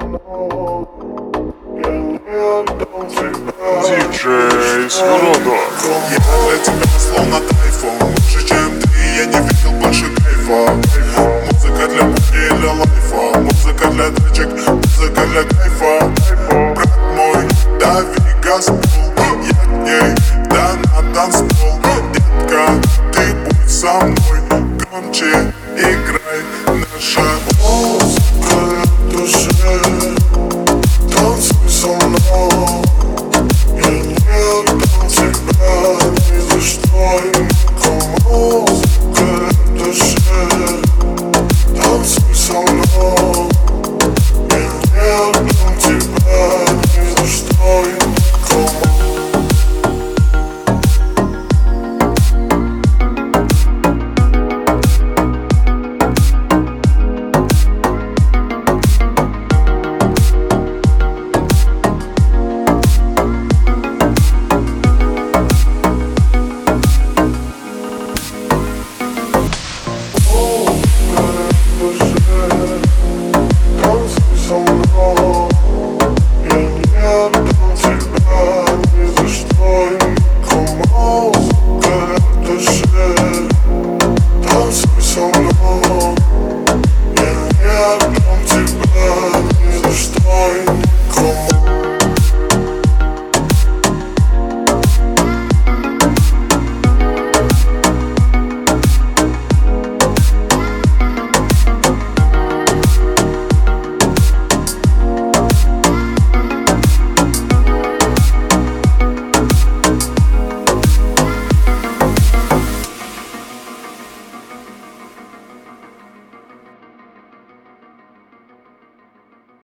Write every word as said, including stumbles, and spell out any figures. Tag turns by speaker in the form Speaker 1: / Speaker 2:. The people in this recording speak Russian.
Speaker 1: Диджей Свирода.
Speaker 2: Я для тебя словно тайфун. Лучше, чем ты, я не видел больше кайфа. Музыка для пути или лайфа. Музыка для тачек, музыка для кайфа. Брат мой, дави газ в пол. Я к ней, да на танцпол. Детка, ты будь со мной. Громче играй наша.